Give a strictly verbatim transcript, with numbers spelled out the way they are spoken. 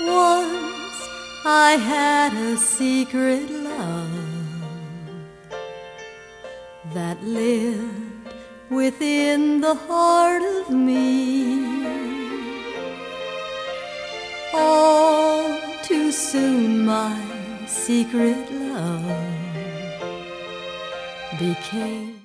Once I had a secret love that lived within the heart of me. All too soon my secret love became